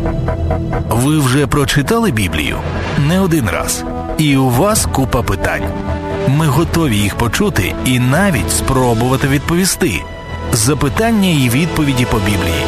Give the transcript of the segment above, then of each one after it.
Ви вже прочитали Біблію? Не один раз. І у вас купа питань. Ми готові їх почути і навіть спробувати відповісти. Запитання і відповіді по Біблії.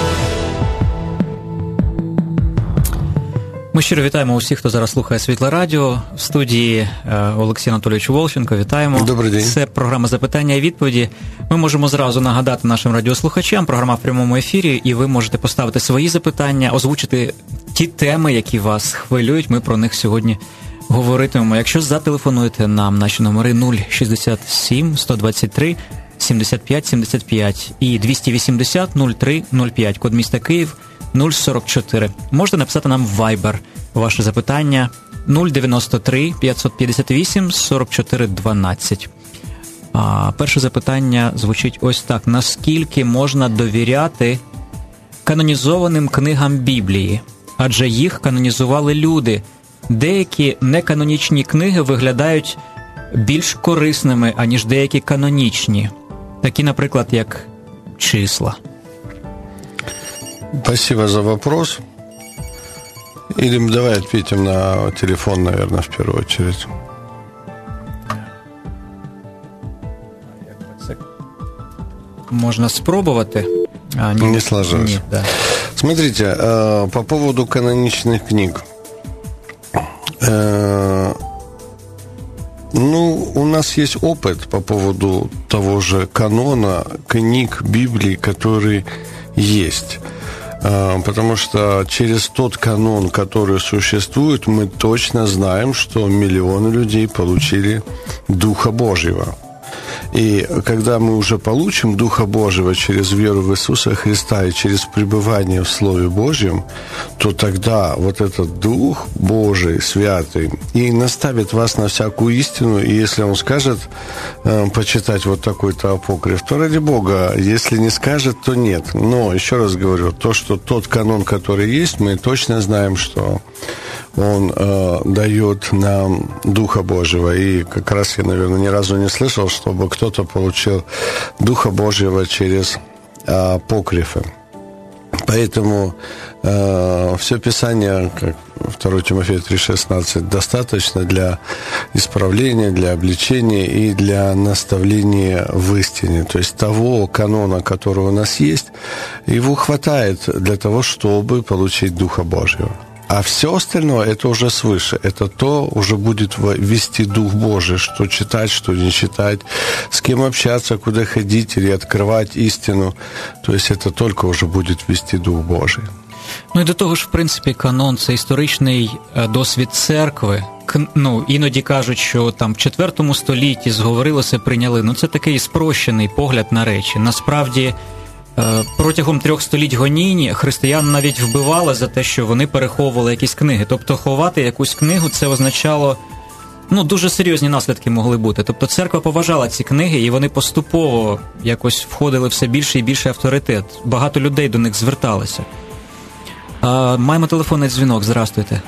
Ми щиро вітаємо усіх, хто зараз слухає Світле Радіо. В студії Олексій Анатолійович Волченко. Вітаємо. Добрий день. Це програма «Запитання і відповіді». Ми можемо зразу нагадати нашим радіослухачам, програма в прямому ефірі, і ви можете поставити свої запитання, озвучити ті теми, які вас хвилюють. Ми про них сьогодні говоритимемо. Якщо зателефонуєте нам, наші номери 067 123 75 75 і 280 03 05, код міста Київ 044. Можете написати нам в Viber ваше запитання 093 558 44 12. Перше запитання звучить ось так. Наскільки можна довіряти канонізованим книгам Біблії? Адже їх канонізували люди. Деякі неканонічні книги виглядають більш корисними, аніж деякі канонічні. Такі, наприклад, як «Числа». Спасибо за вопрос. Или давай ответим на телефон, наверное, в первую очередь. Можно спробовать. Не сложилось. Нет, да. Смотрите, по поводу каноничных книг. У нас есть опыт по поводу того же канона книг Библии, который есть. Потому что через тот канон, который существует, мы точно знаем, что миллионы людей получили Духа Божьего. И когда мы уже получим Духа Божьего через веру в Иисуса Христа и через пребывание в Слове Божьем, то тогда вот этот Дух Божий, Святый, и наставит вас на всякую истину, и если Он скажет почитать вот такой-то апокриф, то ради Бога, если не скажет, то нет. Но, еще раз говорю, что тот канон, который есть, мы точно знаем, что Он дает нам Духа Божьего. И как раз я, наверное, ни разу не слышал, чтобы кто-то получил Духа Божьего через апокрифы. Поэтому все Писание, как 2 Тимофея 3,16, достаточно для исправления, для обличения и для наставления в истине. То есть того канона, который у нас есть, его хватает для того, чтобы получить Духа Божьего. А все остальное, это уже свыше. Это то уже будет вести Дух Божий, что читать, что не читать, с кем общаться, куда ходить или открывать истину. То есть это только уже будет вести Дух Божий. Ну і до того ж, в принципі, канон – це історичний досвід церкви. Іноді кажуть, що там в 4 столітті зговорилося, прийняли. Це такий спрощений погляд на речі. Насправді, протягом 3 століть гонінь християн навіть вбивали за те, що вони переховували якісь книги. Тобто ховати якусь книгу – це означало, дуже серйозні наслідки могли бути. Тобто церква поважала ці книги, і вони поступово якось входили все більше і більше авторитет. Багато людей до них зверталися. Маємо телефонний дзвінок. Здравствуйте.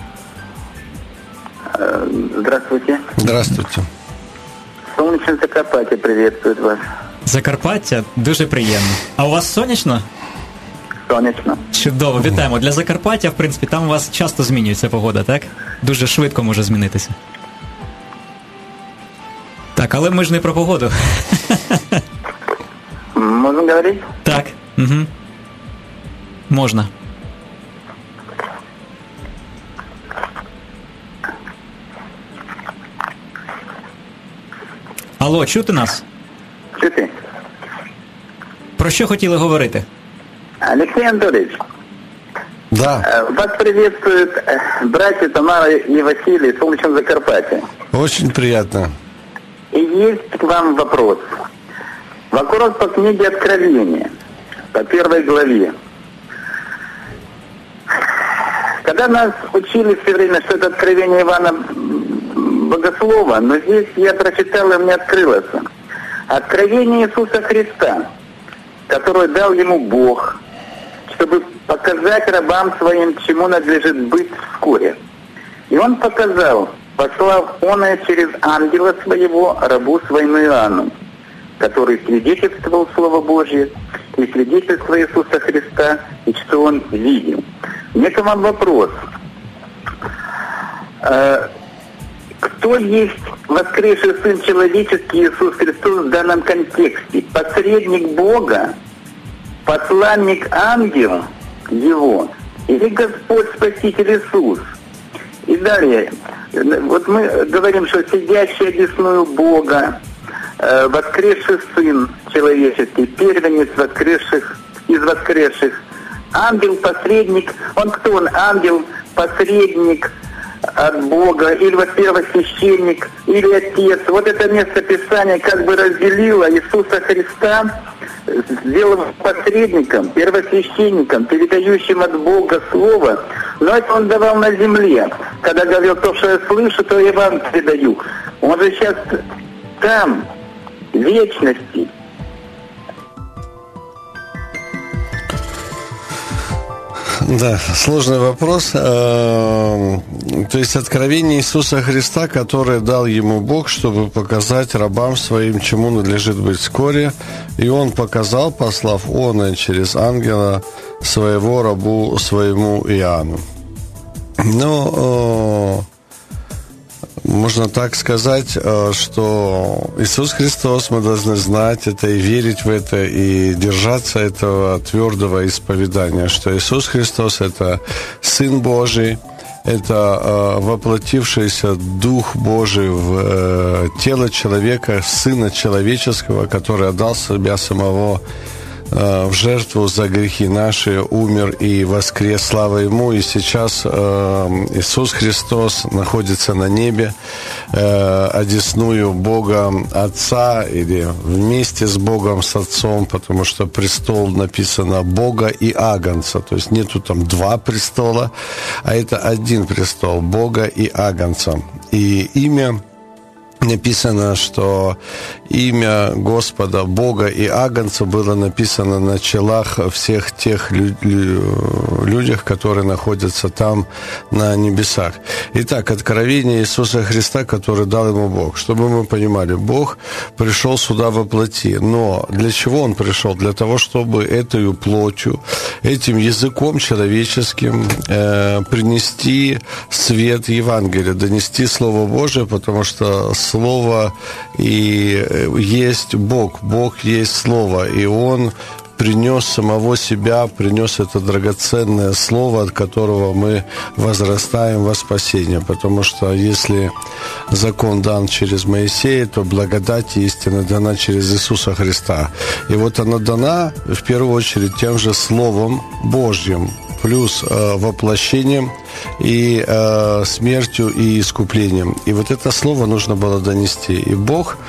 Здравствуйте. Здравствуйте. Солнечное Закарпаття приветствует вас. Закарпаття? Дуже приємно. А у вас сонячно? Сонячно. Чудово, вітаємо. Для Закарпаття, в принципі, там у вас часто змінюється погода, так? Дуже швидко може змінитися. Так, але ми ж не про погоду. Можем говорить? Так, угу. Можна. Алло, чути нас? Чути. Про що хотіли говорити? Алексей Анатольевич. Да. Вас приветствуют братья Тамара и Василий в Солнечном Закарпатье. Очень приятно. И есть к вам вопрос. Вопрос по книге Откровения, по 1 главе. Когда нас учили все время, что это Откровение Ивана Богослова, но здесь я прочитал, и мне открылось. Откровение Иисуса Христа, которое дал ему Бог, чтобы показать рабам своим, чему надлежит быть вскоре. И он показал, послав оное через ангела своего, рабу своему Иоанну, который свидетельствовал Слово Божье и свидетельство Иисуса Христа, и что он видел. мне к вам вопрос. Кто есть воскресший Сын Человеческий Иисус Христос в данном контексте? Посредник Бога, посланник ангел Его или Господь Спаситель Иисус? И далее, вот мы говорим, что сидящий одесную Бога, воскресший Сын Человеческий, первенец из воскресших, ангел-посредник, он кто он? Ангел, посредник от Бога, или вот первосвященник, или Отец. Вот это место Писания как бы разделило Иисуса Христа, сделав посредником, первосвященником, передающим от Бога Слово. Но это он давал на земле. Когда говорил, то, что я слышу, то я вам передаю. Он же сейчас там, в вечности. Да, сложный вопрос. То есть откровение Иисуса Христа, которое дал ему Бог, чтобы показать рабам своим, чему надлежит быть вскоре. И он показал, послав он через ангела своего рабу своему Иоанну. Но можно так сказать, что Иисус Христос, мы должны знать это и верить в это, и держаться этого твердого исповедания, что Иисус Христос – это Сын Божий, это воплотившийся Дух Божий в тело человека, Сына Человеческого, который отдал себя самого в жертву за грехи наши, умер и воскрес, слава Ему. И сейчас Иисус Христос находится на небе, одесную Бога Отца, или вместе с Богом, с Отцом, потому что престол написано Бога и Агнца, то есть нету там два престола, а это один престол Бога и Агнца. И имя написано, что имя Господа, Бога и Агнца было написано на челах всех тех людях, которые находятся там на небесах. Итак, откровение Иисуса Христа, которое дал ему Бог. Чтобы мы понимали, Бог пришел сюда во плоти. Но для чего Он пришел? Для того, чтобы этой плотью, этим языком человеческим принести свет Евангелия, донести Слово Божие, потому что Слово и есть Бог, Бог есть Слово, и Он принес самого себя, принес это драгоценное Слово, от которого мы возрастаем во спасение, потому что если закон дан через Моисея, то благодать и истина дана через Иисуса Христа. И вот она дана, в первую очередь, тем же Словом Божьим, плюс воплощением и смертью и искуплением. И вот это слово нужно было донести. И Бог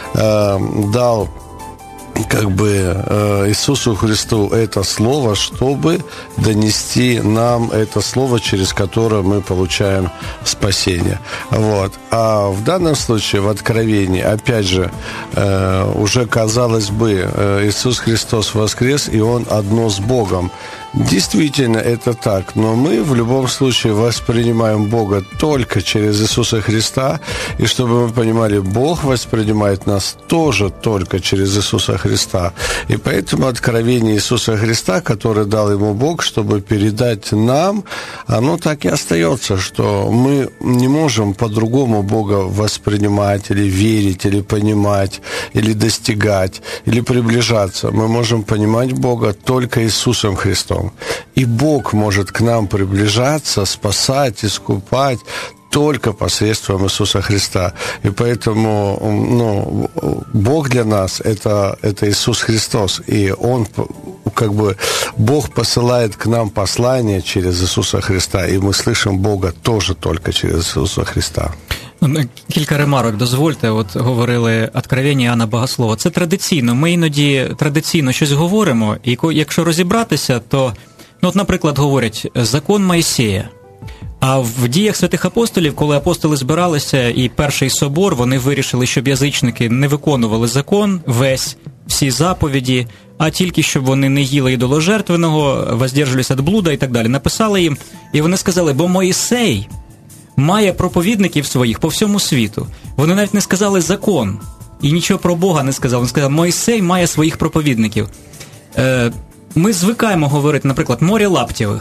дал как бы Иисусу Христу это слово, чтобы донести нам это слово, через которое мы получаем спасение. Вот. А в данном случае, в Откровении, опять же, уже, казалось бы, Иисус Христос воскрес, и Он одно с Богом. Действительно, это так, но мы в любом случае воспринимаем Бога только через Иисуса Христа, и чтобы мы понимали, Бог воспринимает нас тоже только через Иисуса Христа. И поэтому откровение Иисуса Христа, которое дал ему Бог, чтобы передать нам, оно так и остается, что мы не можем по-другому Бога воспринимать, или верить, или понимать, или достигать, или приближаться. Мы можем понимать Бога только Иисусом Христом. И Бог может к нам приближаться, спасать, искупать только посредством Иисуса Христа. И поэтому Бог для нас это Иисус Христос. И Он, как бы, Бог посылает к нам послание через Иисуса Христа, и мы слышим Бога тоже только через Иисуса Христа. Кілька ремарок дозвольте. От говорили «Откровення Іоанна Богослова». Це традиційно. Ми іноді традиційно щось говоримо, і якщо розібратися, то, от, наприклад, говорять «Закон Мойсея». А в діях святих апостолів, коли апостоли збиралися і перший собор, вони вирішили, щоб язичники не виконували закон весь, всі заповіді, а тільки щоб вони не їли ідоложертвеного, воздержувалися від блуда і так далі. Написали їм, і вони сказали, бо Мойсей має проповідників своїх по всьому світу. Вони навіть не сказали закон, і нічого про Бога не сказали. Вони сказали, Мойсей має своїх проповідників. Ми звикаємо говорити, наприклад, море Лаптєвих.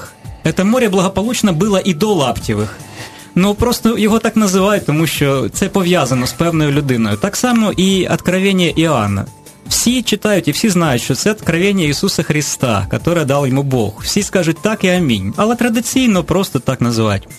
це море благополучно було і до Лаптєвих. Ну, просто його так називають, тому що це пов'язано з певною людиною. Так само і «Откровення Іоанна». Всі читають і всі знають, що це «Откровення Ісуса Христа», яке дав йому Бог. Всі скажуть так і амінь. Але традиційно просто так називають.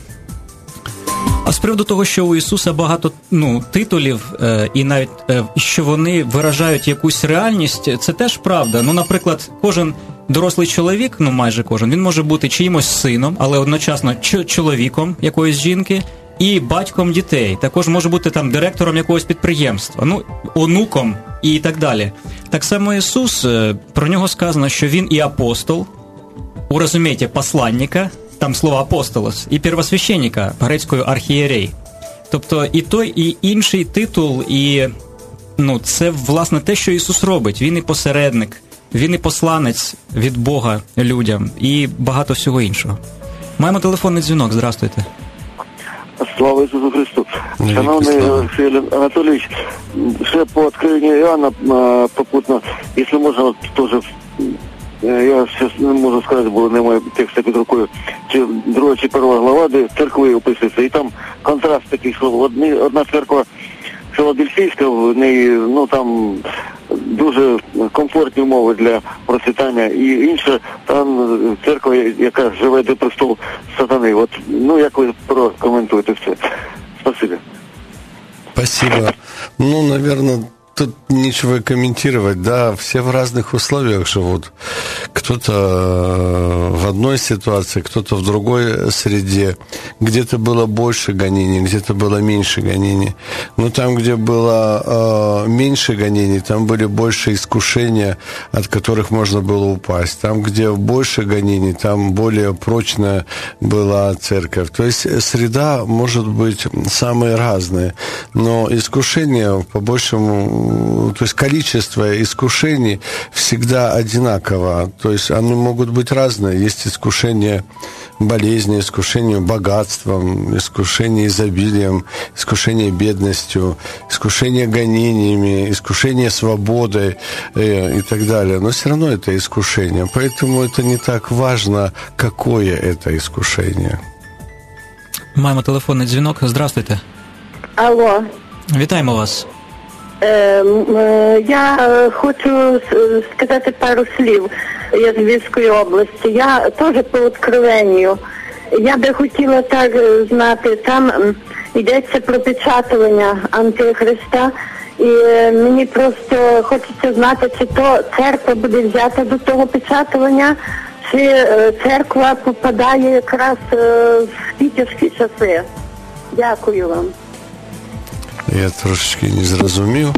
А з приводу того, що у Ісуса багато титулів, і навіть що вони виражають якусь реальність, це теж правда. Ну, наприклад, кожен дорослий чоловік, майже кожен, він може бути чиїмось сином, але одночасно чоловіком якоїсь жінки і батьком дітей. Також може бути там директором якогось підприємства, онуком і так далі. Так само Ісус, про нього сказано, що він і апостол, у розумієте, посланника, там слово апостолос, і первосвященника, грецькою архієрей. Тобто і той, і інший титул, і це, власне, те, що Ісус робить. Він і посередник, він і посланець від Бога людям, і багато всього іншого. Маємо телефонний дзвінок, здрастуйте. Слава Ісусу Христу. Шановний Олексій Анатолійович, ще по «Откровенню Іоанна» попутно, якщо можна, теж, я зараз не можу сказати, бо немає тексту під рукою, чи 2 чи 1 глава, де церкви описується, і там контраст такий, що одна церква Філадельфійська, в неї, там дуже комфортні умови для процвітання, і інша там церква, яка живе до престолу сатани. От, як ви прокоментуєте все? Спасибо. Спасибо. Наверное, тут нечего комментировать, да, все в разных условиях живут. Кто-то в одной ситуации, кто-то в другой среде. Где-то было больше гонений, где-то было меньше гонений. Но там, где было меньше гонений, там были больше искушения, от которых можно было упасть. Там, где больше гонений, там более прочная была церковь. То есть среда может быть самые разные, но искушения по большему, то есть количество искушений всегда одинаково. То есть они могут быть разные. Есть искушение болезни, искушение богатством, искушение изобилием, искушение бедностью, искушение гонениями, искушение свободой и так далее. Но все равно это искушение. Поэтому это не так важно, какое это искушение. Маємо телефонний дзвінок. Здравствуйте. Алло. Вітаємо вас. Я хочу сказати пару слів. Я з Львівської області. Я теж по «Откровенню». Я би хотіла так знати, там йдеться про печатування Антихриста, і мені просто хочеться знати, чи то церква буде взята до того печатування, чи церква попадає якраз в ті тяжкі часи. Дякую вам. Я трошечки не зрозумів.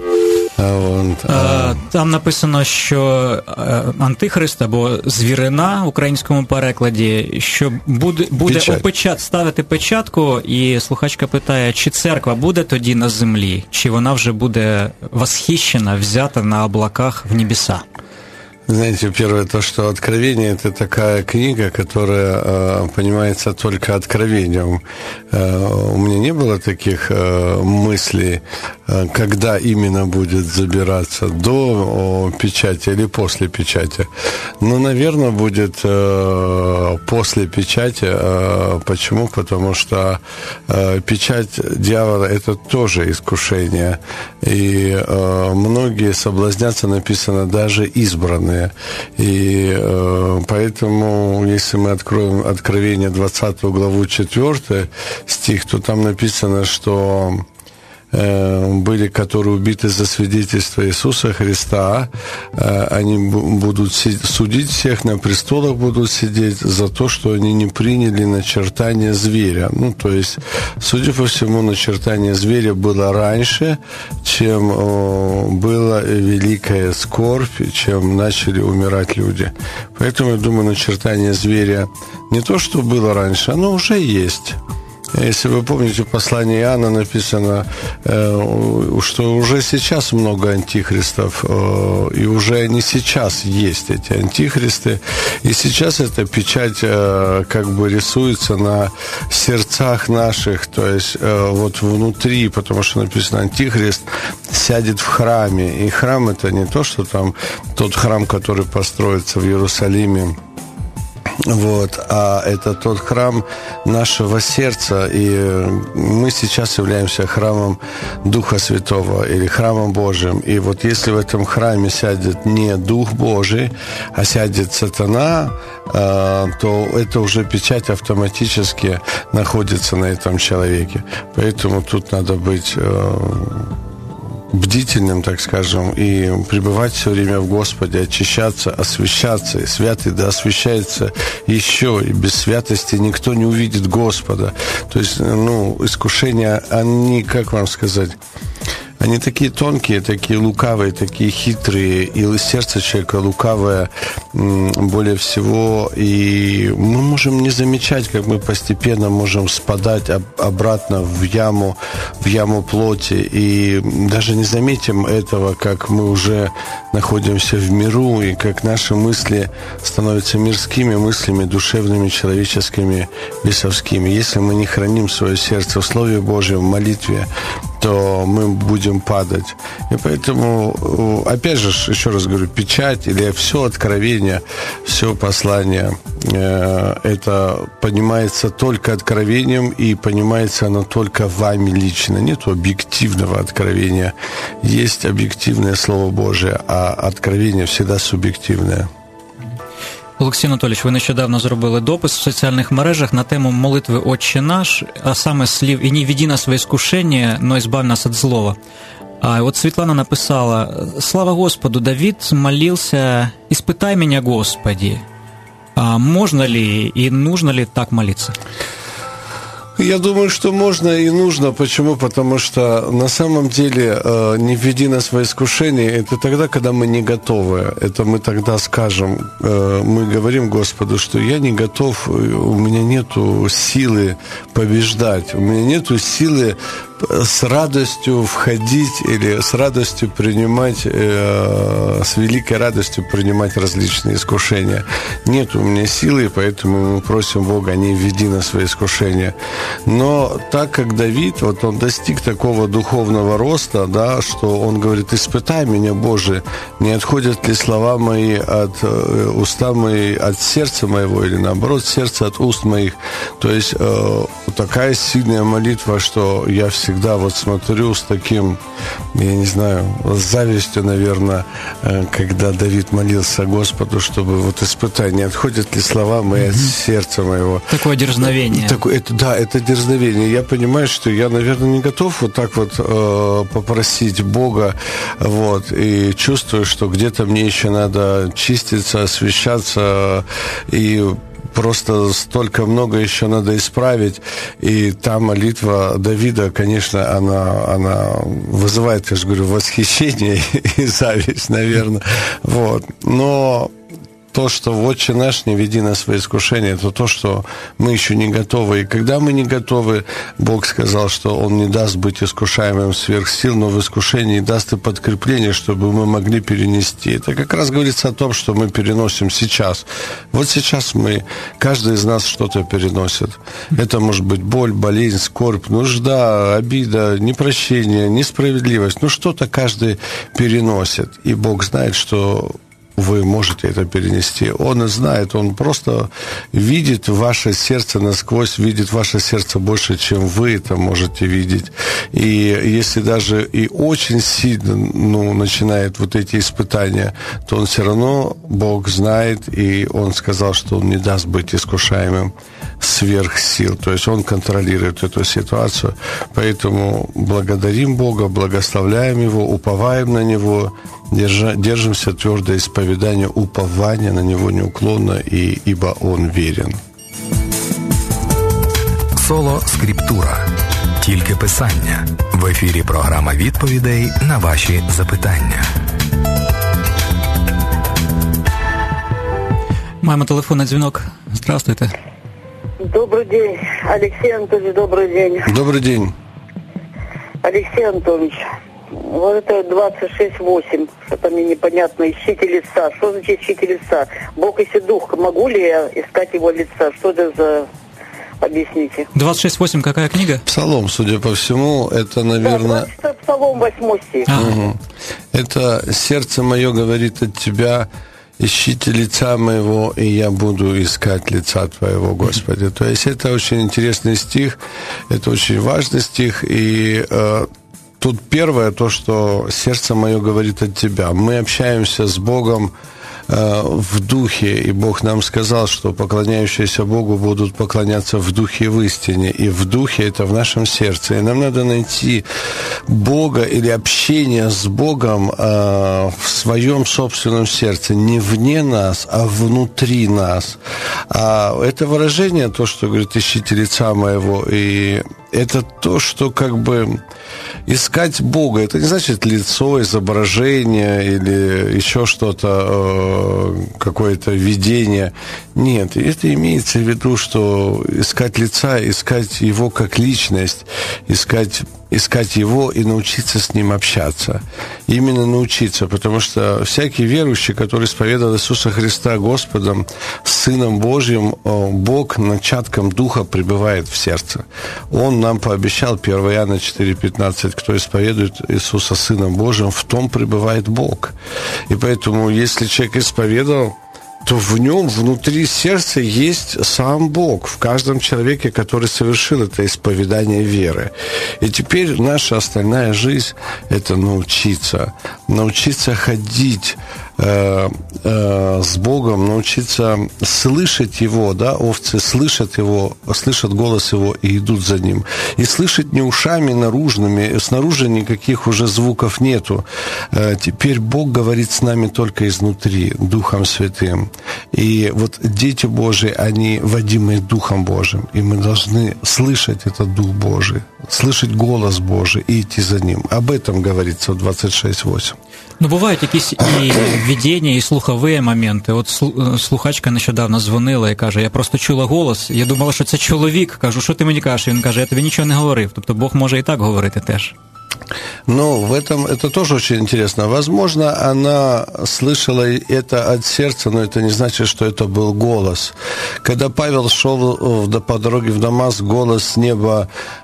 Там написано, що Антихрист або звірина в українському перекладі, що буде ставити печатку, і слухачка питає, чи церква буде тоді на землі, чи вона вже буде восхищена, взята на облаках в небеса. Знаете, первое, то, что «Откровение» — это такая книга, которая понимается только откровением. У меня не было таких мыслей, когда именно будет забираться, до печати или после печати. Но, наверное, будет после печати. Почему? Потому что печать дьявола — это тоже искушение. И многие соблазнятся, написано, даже избранные. И поэтому, если мы откроем Откровение 20 главу 4 стих, то там написано, что были, которые убиты за свидетельство Иисуса Христа, они будут судить всех, на престолах будут сидеть за то, что они не приняли начертание зверя. То есть, судя по всему, начертание зверя было раньше, чем была великая скорбь, чем начали умирать люди. Поэтому, я думаю, начертание зверя не то, что было раньше, оно уже есть. Если вы помните, в послании Иоанна написано, что уже сейчас много антихристов, и уже они сейчас есть, эти антихристы, и сейчас эта печать как бы рисуется на сердцах наших, то есть вот внутри, потому что написано, антихрист сядет в храме, и храм — это не то, что там тот храм, который построится в Иерусалиме, Вот, а это тот храм нашего сердца, и мы сейчас являемся храмом Духа Святого или храмом Божьим. И вот если в этом храме сядет не Дух Божий, а сядет сатана, то это уже печать автоматически находится на этом человеке. Поэтому тут надо быть бдительным, так скажем, и пребывать все время в Господе, очищаться, освящаться, и святый да освящается еще, и без святости никто не увидит Господа. То есть, искушения, они, как вам сказать, они такие тонкие, такие лукавые, такие хитрые, и сердце человека лукавое более всего, и мы можем не замечать, как мы постепенно можем спадать обратно в яму плоти, и даже не заметим этого, как мы уже находимся в миру, и как наши мысли становятся мирскими мыслями, душевными, человеческими, бесовскими. Если мы не храним свое сердце в Слове Божьем, в молитве, то мы будем падать. И поэтому, опять же, еще раз говорю, печать или все откровение, все послание, это понимается только откровением, и понимается оно только вами лично. Нет объективного откровения. Есть объективное Слово Божие, а откровение всегда субъективное. Олексій Анатолійович, ви нещодавно зробили допис в соціальних мережах на тему молитви «Отче наш», а саме слів «І не веди нас во искушение, но избавь нас от злого». А вот Светлана написала: «Слава Господу, Давид молился: испытай меня, Господи». А можно ли и нужно ли так молиться? Я думаю, что можно и нужно. Почему? Потому что на самом деле не введи нас во искушение, это тогда, когда мы не готовы. Это мы тогда скажем, мы говорим Господу, что я не готов, у меня нету силы побеждать, у меня нету силы с радостью входить или с радостью принимать, с великой радостью принимать различные искушения. Нет у меня силы, поэтому мы просим Бога, не введи нас во искушение. Но так как Давид, вот он достиг такого духовного роста, да, что он говорит: испытай меня, Боже, не отходят ли слова мои от уста мои, от сердца моего, или наоборот, сердце от уст моих. То есть такая сильная молитва, что я всегда вот смотрю с таким, я не знаю, с завистью, наверное, когда Давид молился Господу, чтобы вот испытай, не отходят ли слова мои от сердца моего. Такое дерзновение. Это дерзновение. Я понимаю, что я, наверное, не готов вот так вот попросить Бога, вот, и чувствую, что где-то мне еще надо чиститься, освящаться, и просто столько много еще надо исправить. И та молитва Давида, конечно, она вызывает, я же говорю, восхищение и зависть, наверное. Вот. Но то, что «Отче наш, не веди нас во искушение», это то, что мы еще не готовы. И когда мы не готовы, Бог сказал, что Он не даст быть искушаемым сверх сил, но в искушении даст и подкрепление, чтобы мы могли перенести. Это как раз говорится о том, что мы переносим сейчас. Вот сейчас каждый из нас что-то переносит. Это может быть боль, болезнь, скорбь, нужда, обида, непрощение, несправедливость. Что-то каждый переносит. И Бог знает, что вы можете это перенести. Он знает, Он просто видит ваше сердце насквозь, видит ваше сердце больше, чем вы это можете видеть. И если даже и очень сильно начинает вот эти испытания, то Он все равно, Бог знает, и Он сказал, что Он не даст быть искушаемым сверх сил. То есть Он контролирует эту ситуацию. Поэтому благодарим Бога, благословляем Его, уповаем на Него, держимся твердо исповедания, упования на Него неуклонно, ибо Он верен. Соло Скриптура. Тільки писання. В ефірі програма відповідей на ваші запитання. Маємо телефонний дзвінок. Здравствуйте. Добрый день, Алексей Анатольевич, добрый день. Добрый день. Алексей Анатольевич, вот это 26-8, что-то мне непонятно, ищите лица. Что значит ищите лица? Бог есть дух, могу ли я искать его лица? Что это за... Объясните. 26.8, какая книга? Псалом, судя по всему, это, наверное... Да, Псалом 8 стих. Угу. Это «Сердце мое говорит от тебя, ищите лица моего, и я буду искать лица твоего, Господи. То есть это очень интересный стих, это очень важный стих, и тут первое, то, что сердце мое говорит от тебя. Мы общаемся с Богом в духе, и Бог нам сказал, что поклоняющиеся Богу будут поклоняться в духе и в истине, и в духе это в нашем сердце. И нам надо найти Бога или общение с Богом в своем собственном сердце, не вне нас, а внутри нас. А это выражение, то, что говорит, ищите лица моего, и это то, что как бы искать Бога. Это не значит лицо, изображение или еще что-то, какое-то видение. Нет, это имеется в виду, что искать лица, искать Его как личность, искать Его и научиться с Ним общаться. Именно научиться, потому что всякий верующий, который исповедовал Иисуса Христа Господом, Сыном Божьим, Бог начатком Духа пребывает в сердце. Он нам пообещал, 1 Иоанна 4,15, кто исповедует Иисуса Сыном Божьим, в том пребывает Бог. И поэтому, если человек исповедовал, то в нем, внутри сердца, есть сам Бог в каждом человеке, который совершил это исповедание веры. И теперь наша остальная жизнь – это научиться ходить с Богом, научиться слышать Его, да, овцы слышат Его, слышат голос Его и идут за Ним. И слышать не ушами наружными, снаружи никаких уже звуков нету. Теперь Бог говорит с нами только изнутри, Духом Святым. И вот дети Божии, они водимы Духом Божьим, и мы должны слышать этот Дух Божий, слышать голос Божий и идти за Ним. Об этом говорится в 26:8. Ну, бувають якісь і видіння, і слухові моменти. От слухачка нещодавно дзвонила і каже, я просто чула голос, я думала, що це чоловік. Кажу, що ти мені кажеш? І він каже, я тобі нічого не говорив. Тобто Бог може і так говорити теж. Ну, в этом это тоже очень интересно. Возможно, она слышала это от сердца, но это не значит, что это был голос. Когда Павел шел по дороге в Дамаск, голос с неба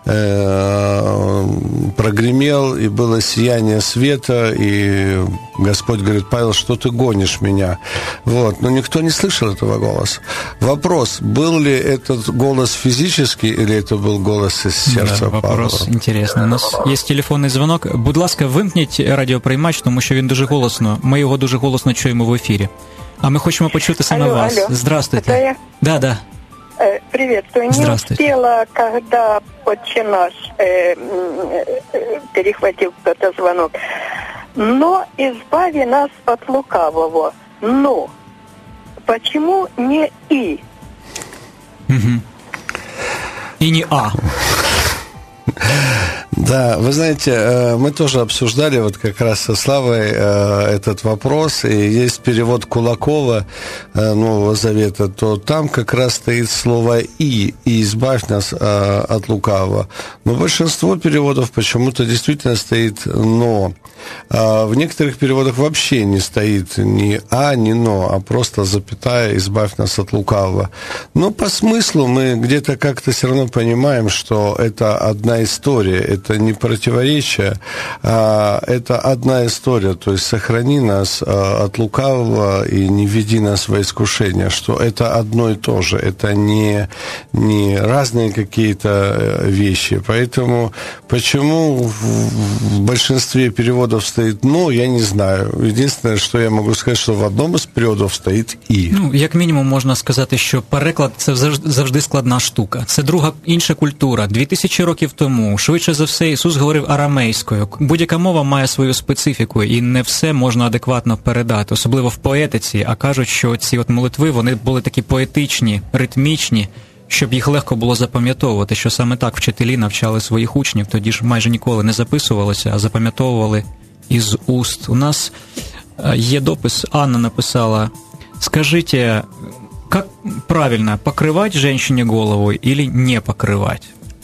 прогремел, и было сияние света, и Господь говорит, Павел, что ты гонишь меня? Вот. Но никто не слышал этого голоса. Вопрос, был ли этот голос физический, или это был голос из сердца Павла? Вопрос интересный. У нас є телефонний дзвонок. Будь ласка, вимкніть радіоприймач, тому що він дуже голосно. Ми його дуже голосно чуємо в ефірі. А ми хочемо почути саме вас. Алло. Здравствуйте. Да. Приветствую. Не успела, когда «Отче наш» перехватил кто-то звонок. Но избави нас от лукавого. Но почему не «и»? Угу. И не «а». Да, вы знаете, мы тоже обсуждали вот как раз со Славой этот вопрос, и есть перевод Кулакова Нового Завета, то там как раз стоит слово «и» избавь нас от лукавого. Но большинство переводов почему-то действительно стоит «но». А в некоторых переводах вообще не стоит ни «а», ни «но», а просто запятая «избавь нас от лукавого». Но по смыслу мы где-то как-то все равно понимаем, что это одна история, это не противоречие, а это одна история, то есть сохрани нас от лукавого и не веди нас во искушение, что это одно и то же, это не разные какие-то вещи. Поэтому почему в большинстве переводов стоит «но», я не знаю. Единственное, что я могу сказать, что в одном из переводов стоит «и». Ну, як мінімум можна сказати, що переклад – це завжди складна штука. Це інша культура. 2000 років тому, швидше за все, Ісус говорив арамейською. Будь-яка мова має свою специфіку, і не все можна адекватно передати, особливо в поетиці. А кажуть, що ці от молитви, вони були такі поетичні, ритмічні, щоб їх легко було запам'ятовувати, що саме так вчителі навчали своїх учнів. Тоді ж майже ніколи не записувалося, а запам'ятовували із уст. У нас є допис, Анна написала, скажите, как правильно, покрывать женщине голову или не покрывать?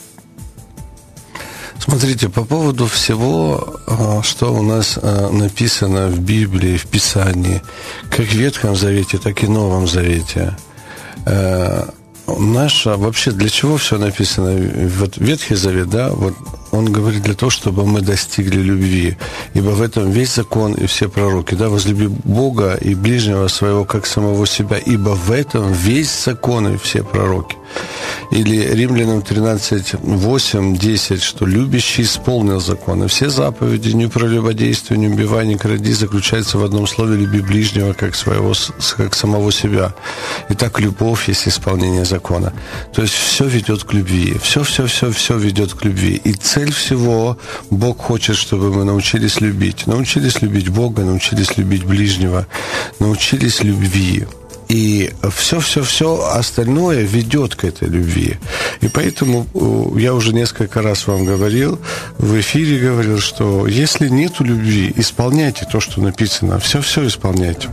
Смотрите, по поводу всего, что у нас написано в Библии, в Писании, как в Ветхом Завете, так и в Новом Завете, вообще для чего все написано? Вот Ветхий Завет, да, вот он говорит для того, чтобы мы достигли любви. Ибо в этом весь закон и все пророки. Да? Возлюби Бога и ближнего своего, как самого себя. Ибо в этом весь закон и все пророки. Или Римлянам 13, 8, 10, что любящий исполнил закон. И все заповеди, не прелюбодействуй, не убивай, не кради, заключаются в одном слове: люби ближнего, как самого себя. Итак, любовь есть исполнение закона. То есть все ведет к любви. Все ведет к любви. И цель всего, Бог хочет, чтобы мы научились любить. Научились любить Бога, научились любить ближнего, научились любви. И все остальное ведет к этой любви. И поэтому я уже несколько раз вам говорил, в эфире говорил, что если нету любви, исполняйте то, что написано. Все исполняйте.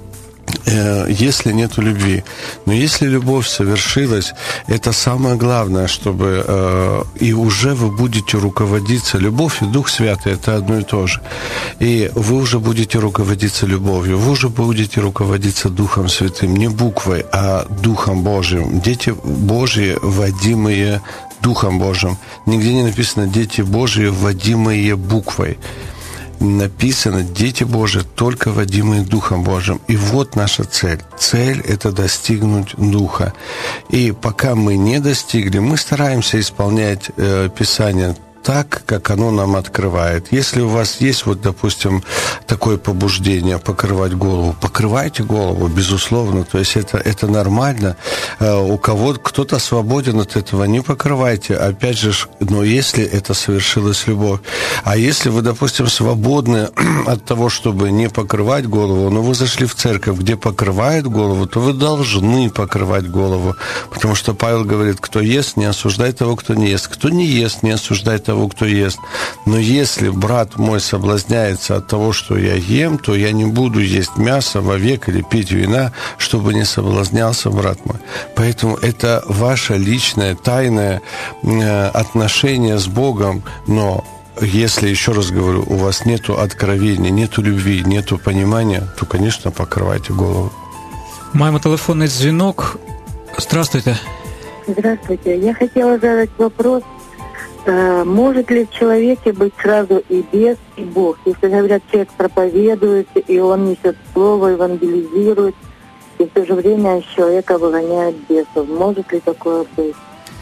Если нету любви. Но если любовь совершилась, это самое главное, чтобы и уже вы будете руководиться. Любовь и Дух Святый – это одно и то же. И вы уже будете руководиться любовью, вы уже будете руководиться Духом Святым, не буквой, а Духом Божьим. Дети Божьи, водимые Духом Божьим. Нигде не написано «дети Божьи, водимые буквой». Написано «дети Божьи, только водимые Духом Божьим». И вот наша цель. Цель – это достигнуть Духа. И пока мы не достигли, мы стараемся исполнять Писание так, как оно нам открывает. Если у вас есть, вот, допустим, такое побуждение покрывать голову, покрывайте голову, безусловно, то есть это нормально. У кого кто-то свободен от этого, не покрывайте. Опять же, но если это совершилась любовь. А если вы, допустим, свободны от того, чтобы не покрывать голову, но вы зашли в церковь, где покрывает голову, то вы должны покрывать голову. Потому что Павел говорит: кто ест, не осуждай того, кто не ест. Кто не ест, не осуждай того, кто ест. Но если брат мой соблазняется от того, что я ем, то я не буду есть мясо вовек или пить вина, чтобы не соблазнялся брат мой. Поэтому это ваше личное, тайное отношение с Богом. Но если, еще раз говорю, у вас нету откровения, нету любви, нету понимания, то, конечно, покрывайте голову. Маємо телефонний дзвінок. Здравствуйте. Здравствуйте. Я хотела задать вопрос. Может ли в человеке быть сразу и бес, и Бог? Если, говорят, человек проповедует, и он несет слово, евангелизирует, и в то же время из человека выгоняет бесов. Может ли такое быть?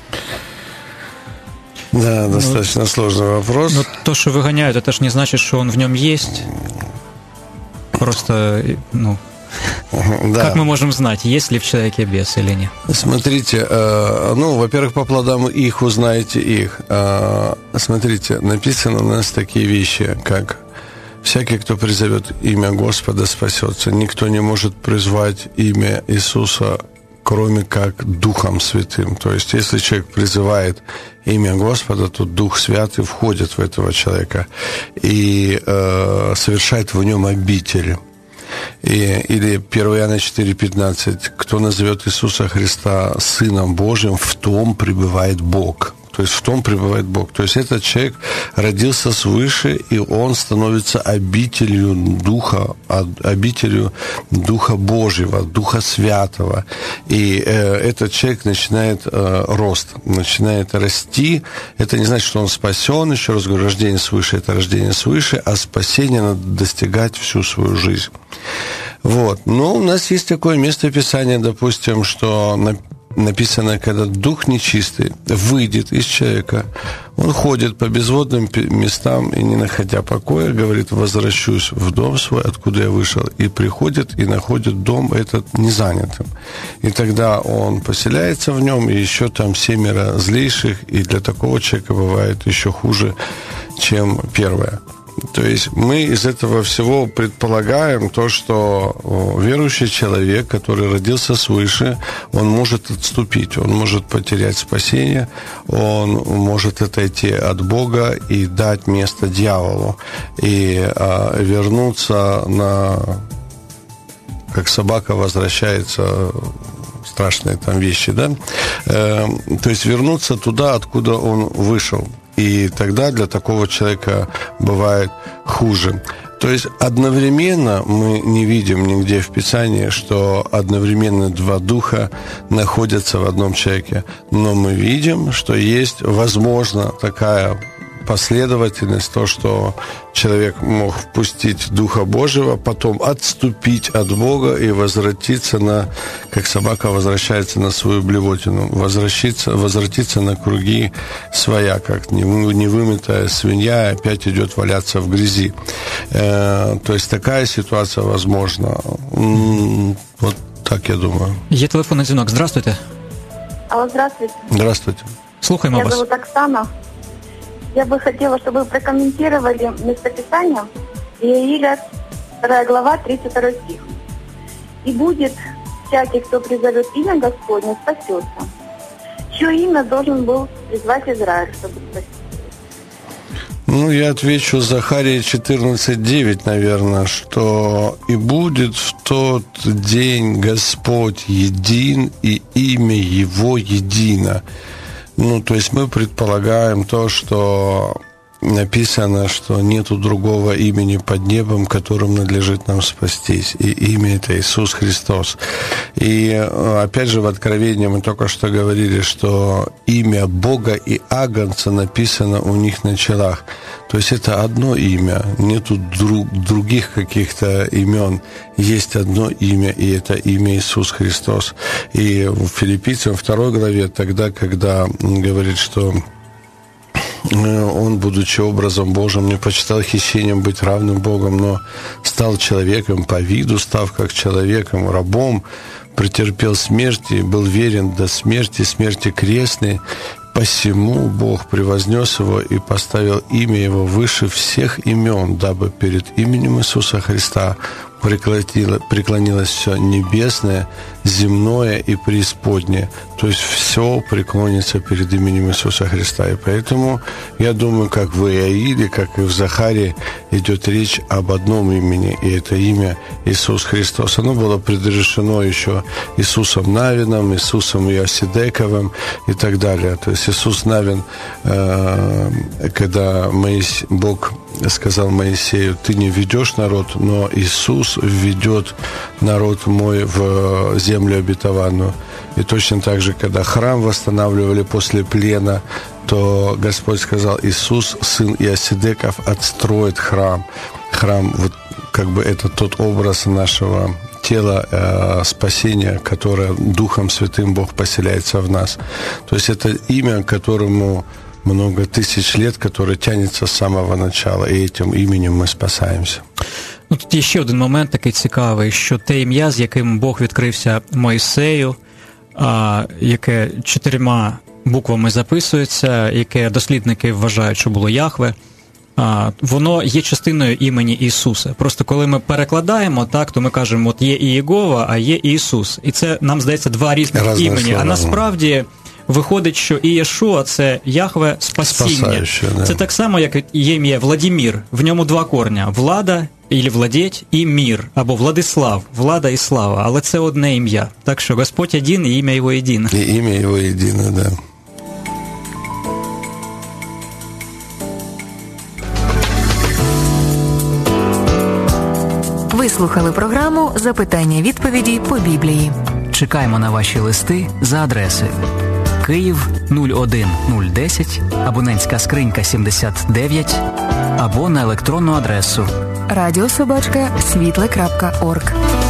Да, достаточно сложный вопрос. Но то, что выгоняют, это же не значит, что он в нем есть. Просто, да. Как мы можем знать, есть ли в человеке бес или нет? Смотрите, во-первых, по плодам их узнаете их. Смотрите, написано у нас такие вещи, как «Всякий, кто призовет имя Господа, спасется». Никто не может призвать имя Иисуса, кроме как Духом Святым. То есть, если человек призывает имя Господа, то Дух Святый входит в этого человека и совершает в нем обитель. Или 1 Иоанна 4,15: «Кто назовет Иисуса Христа Сыном Божьим, в том пребывает Бог». То есть в том пребывает Бог. То есть этот человек родился свыше, и он становится обителью Духа Божьего, Духа Святого. И этот человек начинает начинает расти. Это не значит, что он спасен. Еще раз говорю, рождение свыше – это рождение свыше, а спасение надо достигать всю свою жизнь. Вот. Но у нас есть такое место Писания, допустим, что написано, когда дух нечистый выйдет из человека, он ходит по безводным местам и, не находя покоя, говорит: возвращусь в дом свой, откуда я вышел, и приходит и находит дом этот незанятым. И тогда он поселяется в нем, и еще там 7 злейших, и для такого человека бывает еще хуже, чем первое. То есть мы из этого всего предполагаем то, что верующий человек, который родился свыше, он может отступить, он может потерять спасение, он может отойти от Бога и дать место дьяволу, и вернуться как собака возвращается, страшные там вещи, да? То есть вернуться туда, откуда он вышел. И тогда для такого человека бывает хуже. То есть одновременно мы не видим нигде в Писании, что одновременно 2 духа находятся в одном человеке. Но мы видим, что есть, возможно, такая последовательность, то, что человек мог впустить Духа Божьего, потом отступить от Бога и возвратиться как собака возвращается на свою блевотину, возвратиться на круги своя, как невымытая свинья опять идет валяться в грязи. То есть такая ситуация возможна. Вот так я думаю. Є телефонний дзвінок. Здравствуйте. Алло, здравствуйте. Здравствуйте. Слухаємо вас. Меня зовут Оксана. Я бы хотела, чтобы вы прокомментировали местописание Иаиля, 2 глава, 32 стих. «И будет всякий, кто призовет имя Господне, спасется. Чье имя должен был призвать Израиль, чтобы спасти?» Я отвечу Захарии 14:9, наверное, что «И будет в тот день Господь един, и имя Его едино». То есть мы предполагаем то, что написано, что нету другого имени под небом, которым надлежит нам спастись. И имя это Иисус Христос. И опять же в Откровении мы только что говорили, что имя Бога и Агнца написано у них на челах. То есть это одно имя, нету других каких-то имен. Есть одно имя, и это имя Иисус Христос. И в Филиппийцам 2 главе, тогда, когда говорит, что Он, будучи образом Божьим, не почитал хищением быть равным Богом, но стал человеком по виду, став как человеком, рабом, претерпел смерть и был верен до смерти крестной. Посему Бог превознес Его и поставил имя Его выше всех имен, дабы перед именем Иисуса Христа преклонилось все небесное, земное и преисподнее. То есть все преклонится перед именем Иисуса Христа. И поэтому, я думаю, как в Иаиле, как и в Захарии, идет речь об одном имени, и это имя Иисус Христос. Оно было предрешено еще Иисусом Навином, Иисусом Иосидековым и так далее. То есть Иисус Навин, когда Бог сказал Моисею: «Ты не ведешь народ, но Иисус введет народ мой в землю обетованную». И точно так же, когда храм восстанавливали после плена, то Господь сказал: «Иисус, сын Иосидеков, отстроит храм». Храм, вот как бы это тот образ нашего тела спасения, которое Духом Святым Бог поселяется в нас. То есть это имя, которому много тысяч лет, которое тянется с самого начала, и этим именем мы спасаємося. Тут є ще один момент такий цікавий, що те ім'я, з яким Бог відкрився Мойсею, яке 4 буквами записується, яке дослідники вважають, що було Яхве, воно є частиною імені Ісуса. Просто коли ми перекладаємо, так, то ми кажемо, от є Ієгова, а є Ісус. І це, нам здається, 2 різних імені. А насправді виходить, що Ієшуа – це Яхве спасіння. Да. Це так само, як є ім'я Владимир. В ньому 2 корня – влада, або владеть, і мір, або Владислав, влада і слава. Але це одне ім'я. Так що Господь один, і ім'я Його єдине. І ім'я Його єдине, да. Ви слухали програму «Запитання-відповіді по Біблії». Чекаємо на ваші листи за адресою: Київ 01010, абонентська скринька 79, або на електронну адресу radio@світле.орг.